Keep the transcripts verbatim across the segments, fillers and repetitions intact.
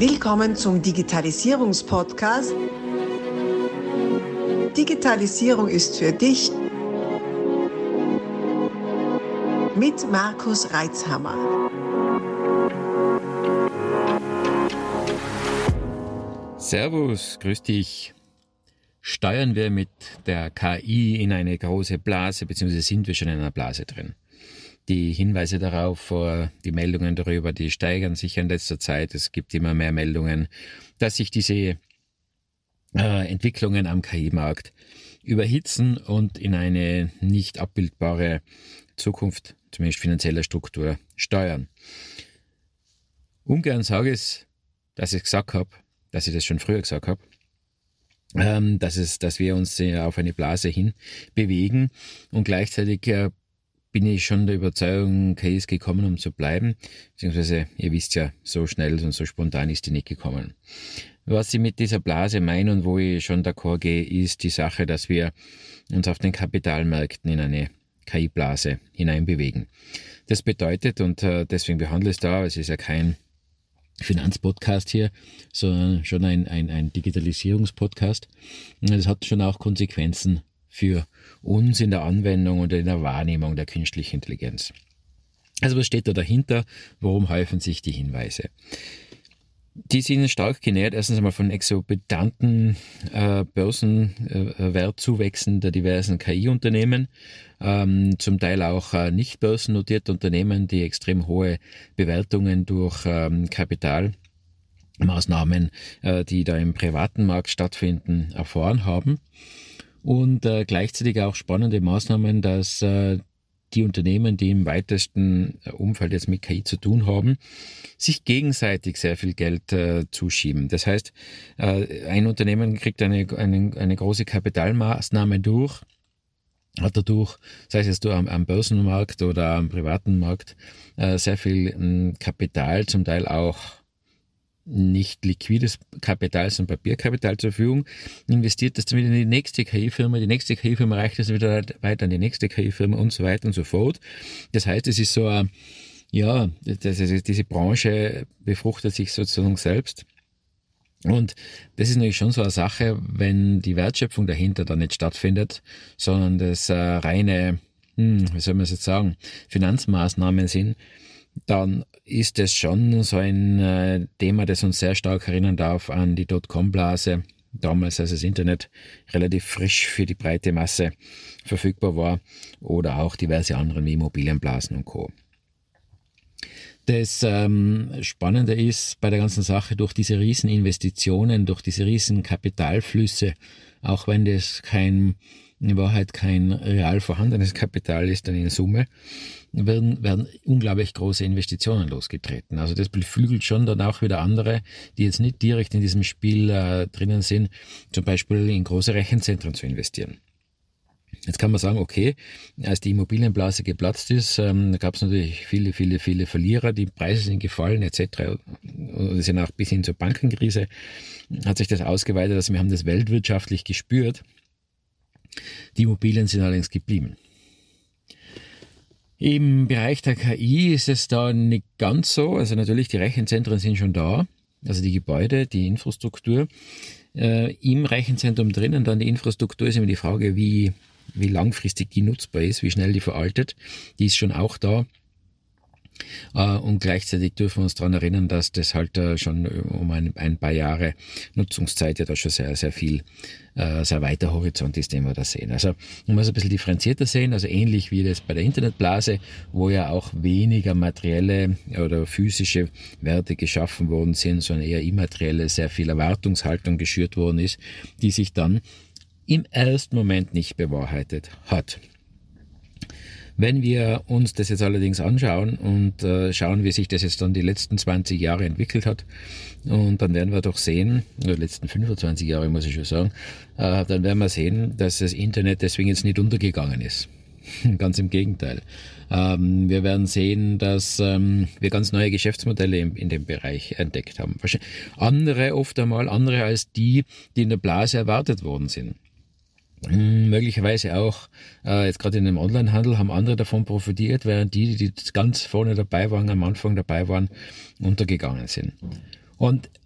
Willkommen zum Digitalisierungspodcast. Digitalisierung ist für dich mit Markus Reitzhammer. Servus, grüß dich. Steuern wir mit der K I in eine große Blase, beziehungsweise sind wir schon in einer Blase drin? Die Hinweise darauf, die Meldungen darüber, die steigern sich in letzter Zeit. Es gibt immer mehr Meldungen, dass sich diese äh, Entwicklungen am K I-Markt überhitzen und in eine nicht abbildbare Zukunft, zumindest finanzieller Struktur, steuern. Ungern sage ich es, dass ich gesagt habe, dass ich das schon früher gesagt habe, ähm, dass, es, dass wir uns äh, auf eine Blase hin bewegen und gleichzeitig äh, bin ich schon der Überzeugung, K I ist gekommen, um zu bleiben, beziehungsweise ihr wisst ja, so schnell und so spontan ist die nicht gekommen. Was ich mit dieser Blase meine und wo ich schon d'accord gehe, ist die Sache, dass wir uns auf den Kapitalmärkten in eine K I-Blase hineinbewegen. Das bedeutet, und äh, deswegen behandle ich es da, es ist ja kein Finanzpodcast hier, sondern schon ein, ein, ein Digitalisierungspodcast. Das hat schon auch Konsequenzen für uns in der Anwendung und in der Wahrnehmung der künstlichen Intelligenz. Also was steht da dahinter? Warum häufen sich die Hinweise? Die sind stark genährt, erstens einmal von exorbitanten äh, Börsenwertzuwächsen äh, der diversen K I-Unternehmen, ähm, zum Teil auch äh, nicht börsennotierte Unternehmen, die extrem hohe Bewertungen durch ähm, Kapitalmaßnahmen, äh, die da im privaten Markt stattfinden, erfahren haben. Und äh, gleichzeitig auch spannende Maßnahmen, dass äh, die Unternehmen, die im weitesten Umfeld jetzt mit K I zu tun haben, sich gegenseitig sehr viel Geld äh, zuschieben. Das heißt, äh, ein Unternehmen kriegt eine, eine, eine große Kapitalmaßnahme durch, hat dadurch, sei es jetzt am, am Börsenmarkt oder am privaten Markt, äh, sehr viel äh, Kapital, zum Teil auch nicht liquides Kapital, sondern Papierkapital zur Verfügung, investiert das dann wieder in die nächste K I-Firma, die nächste K I-Firma reicht das wieder weiter an die nächste K I-Firma und so weiter und so fort. Das heißt, es ist so ein, ja, das ist, diese Branche befruchtet sich sozusagen selbst. Und das ist natürlich schon so eine Sache, wenn die Wertschöpfung dahinter dann nicht stattfindet, sondern das äh, reine, hm, wie soll man es jetzt sagen, Finanzmaßnahmen sind, dann ist es schon so ein äh, Thema, das uns sehr stark erinnern darf an die Dotcom-Blase, damals, als das Internet relativ frisch für die breite Masse verfügbar war, oder auch diverse andere wie Immobilienblasen und Co. Das ähm, Spannende ist bei der ganzen Sache, durch diese riesen Investitionen, durch diese riesen Kapitalflüsse, auch wenn das kein, in Wahrheit kein real vorhandenes Kapital ist, dann in Summe, werden, werden unglaublich große Investitionen losgetreten. Also das beflügelt schon dann auch wieder andere, die jetzt nicht direkt in diesem Spiel äh, drinnen sind, zum Beispiel in große Rechenzentren zu investieren. Jetzt kann man sagen, okay, als die Immobilienblase geplatzt ist, ähm, gab es natürlich viele, viele, viele Verlierer, die Preise sind gefallen et cetera. Und sind auch bis hin zur Bankenkrise hat sich das ausgeweitet, also wir haben das weltwirtschaftlich gespürt. Die Immobilien sind allerdings geblieben. Im Bereich der K I ist es da nicht ganz so. Also natürlich, die Rechenzentren sind schon da, also die Gebäude, die Infrastruktur. Äh, im Rechenzentrum drinnen dann die Infrastruktur ist immer die Frage, wie, wie langfristig die nutzbar ist, wie schnell die veraltet. Die ist schon auch da. Uh, und gleichzeitig dürfen wir uns daran erinnern, dass das halt uh, schon um ein, ein paar Jahre Nutzungszeit ja da schon sehr, sehr viel, uh, sehr weiter Horizont ist, den wir da sehen. Also man muss ein bisschen differenzierter sehen, also ähnlich wie das bei der Internetblase, wo ja auch weniger materielle oder physische Werte geschaffen worden sind, sondern eher immaterielle, sehr viel Erwartungshaltung geschürt worden ist, die sich dann im ersten Moment nicht bewahrheitet hat. Wenn wir uns das jetzt allerdings anschauen und äh, schauen, wie sich das jetzt dann die letzten zwanzig Jahre entwickelt hat, und dann werden wir doch sehen, oder die letzten fünfundzwanzig Jahre muss ich schon sagen, äh, dann werden wir sehen, dass das Internet deswegen jetzt nicht untergegangen ist. Ganz im Gegenteil. Ähm, wir werden sehen, dass ähm, wir ganz neue Geschäftsmodelle in, in dem Bereich entdeckt haben. Andere oft einmal, andere als die, die in der Blase erwartet worden sind. Möglicherweise auch, äh, jetzt gerade in dem Onlinehandel haben andere davon profitiert, während die, die ganz vorne dabei waren, am Anfang dabei waren, untergegangen sind. Und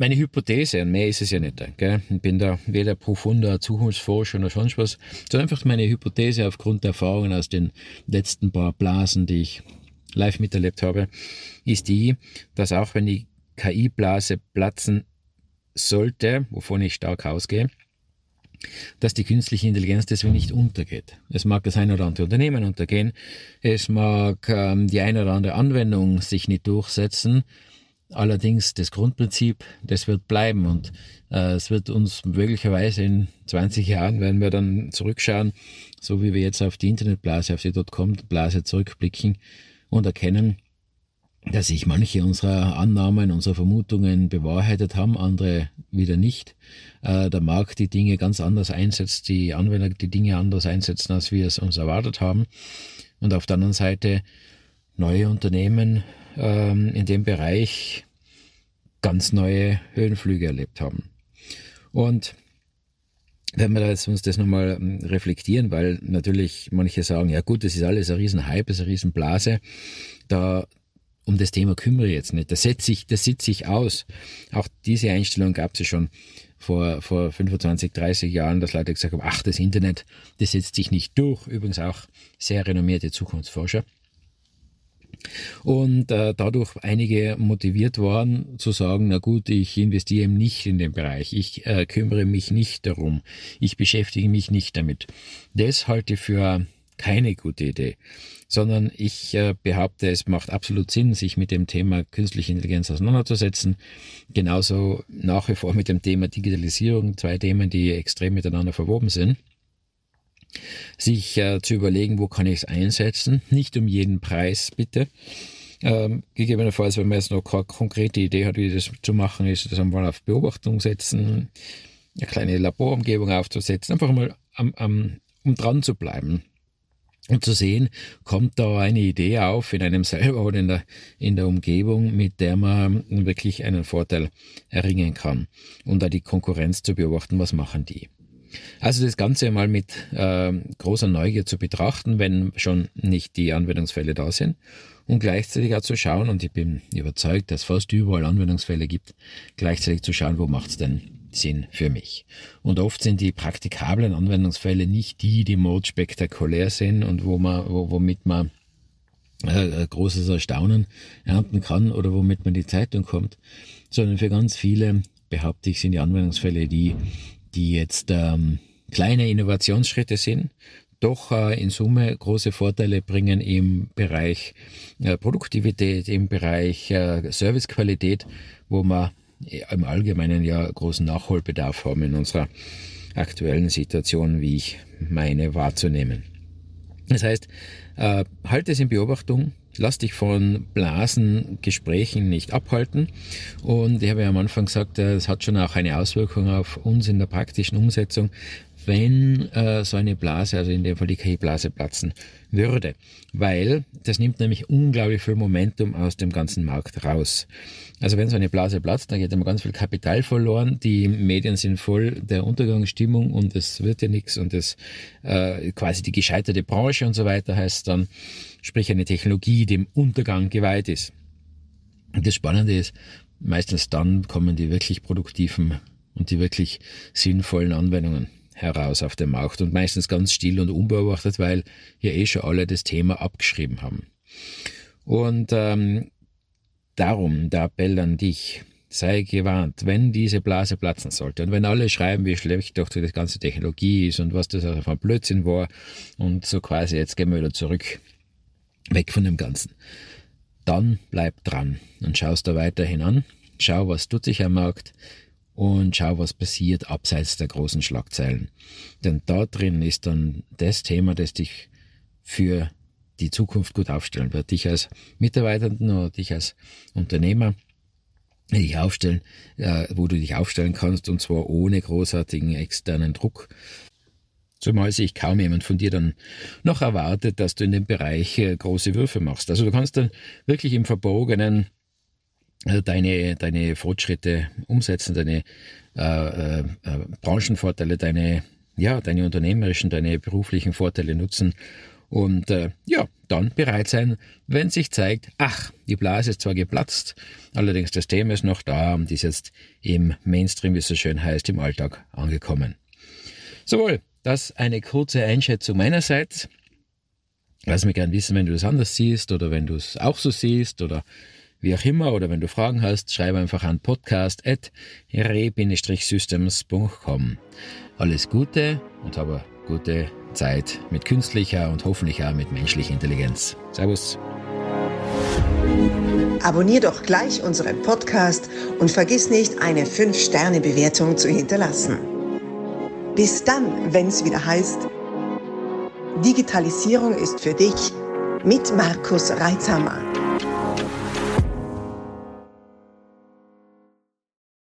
meine Hypothese, und mehr ist es ja nicht, gell? Ich bin da weder profunder Zukunftsforscher oder sonst was, sondern einfach meine Hypothese aufgrund der Erfahrungen aus den letzten paar Blasen, die ich live miterlebt habe, ist die, dass auch wenn die K I-Blase platzen sollte, wovon ich stark ausgehe, dass die künstliche Intelligenz deswegen nicht untergeht. Es mag das ein oder andere Unternehmen untergehen, es mag ähm, die eine oder andere Anwendung sich nicht durchsetzen, allerdings das Grundprinzip, das wird bleiben und äh, es wird uns möglicherweise in zwanzig Jahren, werden wir dann zurückschauen, so wie wir jetzt auf die Internetblase, auf die Dotcom-Blase zurückblicken und erkennen, dass sich manche unserer Annahmen, unserer Vermutungen bewahrheitet haben, andere wieder nicht. Äh, der Markt die Dinge ganz anders einsetzt, die Anwender die Dinge anders einsetzen, als wir es uns erwartet haben. Und auf der anderen Seite neue Unternehmen ähm, in dem Bereich ganz neue Höhenflüge erlebt haben. Und wenn wir jetzt uns das nochmal reflektieren, weil natürlich manche sagen, ja gut, das ist alles ein Riesenhype, das ist eine Riesenblase, da um das Thema kümmere ich jetzt nicht. Das setze ich, das sitze ich aus. Auch diese Einstellung gab es ja schon vor, vor fünfundzwanzig, dreißig Jahren, dass Leute gesagt haben, ach, das Internet, das setzt sich nicht durch. Übrigens auch sehr renommierte Zukunftsforscher. Und äh, dadurch einige motiviert waren zu sagen, na gut, ich investiere nicht in den Bereich, ich äh, kümmere mich nicht darum, ich beschäftige mich nicht damit. Das halte ich für keine gute Idee, sondern ich äh, behaupte, es macht absolut Sinn, sich mit dem Thema künstliche Intelligenz auseinanderzusetzen. Genauso nach wie vor mit dem Thema Digitalisierung, zwei Themen, die extrem miteinander verwoben sind. Sich äh, zu überlegen, wo kann ich es einsetzen, nicht um jeden Preis, bitte. Ähm, gegebenenfalls, wenn man jetzt noch keine konkrete Idee hat, wie das zu machen ist, das einmal auf Beobachtung setzen, eine kleine Laborumgebung aufzusetzen, einfach mal am, am, um dran zu bleiben und zu sehen, kommt da eine Idee auf in einem selber oder in der, in der Umgebung, mit der man wirklich einen Vorteil erringen kann und da die Konkurrenz zu beobachten, was machen die. Also das Ganze mal mit äh, großer Neugier zu betrachten, wenn schon nicht die Anwendungsfälle da sind und gleichzeitig auch zu schauen, und ich bin überzeugt, dass es fast überall Anwendungsfälle gibt, gleichzeitig zu schauen, wo macht es denn Sinn für mich. Und oft sind die praktikablen Anwendungsfälle nicht die, die mod spektakulär sind und wo man, wo, womit man äh, großes Erstaunen ernten kann oder womit man in die Zeitung kommt, sondern für ganz viele, behaupte ich, sind die Anwendungsfälle die, die jetzt ähm, kleine Innovationsschritte sind, doch äh, in Summe große Vorteile bringen im Bereich äh, Produktivität, im Bereich äh, Servicequalität, wo wir im Allgemeinen ja großen Nachholbedarf haben in unserer aktuellen Situation, wie ich meine, wahrzunehmen. Das heißt, äh, halte es in Beobachtung, lass dich von Blasengesprächen nicht abhalten. Und ich habe ja am Anfang gesagt, es hat schon auch eine Auswirkung auf uns in der praktischen Umsetzung, wenn äh, so eine Blase, also in dem Fall die K I-Blase, platzen würde. Weil das nimmt nämlich unglaublich viel Momentum aus dem ganzen Markt raus. Also wenn so eine Blase platzt, dann geht immer ganz viel Kapital verloren. Die Medien sind voll der Untergangsstimmung und es wird ja nichts und das äh, quasi die gescheiterte Branche und so weiter heißt dann, sprich eine Technologie, die dem Untergang geweiht ist. Und das Spannende ist, meistens dann kommen die wirklich produktiven und die wirklich sinnvollen Anwendungen heraus auf den Markt und meistens ganz still und unbeobachtet, weil ja eh schon alle das Thema abgeschrieben haben. Und ähm, darum der Appell an dich, sei gewarnt, wenn diese Blase platzen sollte und wenn alle schreiben, wie schlecht doch die ganze Technologie ist und was das also von Blödsinn war und so quasi, jetzt gehen wir wieder zurück, weg von dem Ganzen, dann bleib dran und schaust da weiterhin an, schau, was tut sich am Markt, und schau, was passiert abseits der großen Schlagzeilen. Denn da drin ist dann das Thema, das dich für die Zukunft gut aufstellen wird. Dich als Mitarbeitenden oder dich als Unternehmer dich aufstellen, äh, wo du dich aufstellen kannst, und zwar ohne großartigen externen Druck. Zumal sich kaum jemand von dir dann noch erwartet, dass du in dem Bereich äh, große Würfe machst. Also du kannst dann wirklich im Verborgenen deine deine Fortschritte umsetzen, deine äh, äh, Branchenvorteile, deine ja deine unternehmerischen, deine beruflichen Vorteile nutzen Und äh, ja, dann bereit sein, wenn sich zeigt, ach, die Blase ist zwar geplatzt, allerdings das Thema ist noch da und ist jetzt im Mainstream, wie es so schön heißt, im Alltag angekommen. Sowohl, das eine kurze Einschätzung meinerseits. Lass mich gern wissen, wenn du das anders siehst oder wenn du es auch so siehst oder wie auch immer, oder wenn du Fragen hast, schreib einfach an podcast at re systems punkt com. Alles Gute und habe gute Zeit mit künstlicher und hoffentlich auch mit menschlicher Intelligenz. Servus. Abonnier doch gleich unseren Podcast und vergiss nicht, eine fünf Sterne Bewertung zu hinterlassen. Bis dann, wenn es wieder heißt, Digitalisierung ist für dich mit Markus Reitzhammer.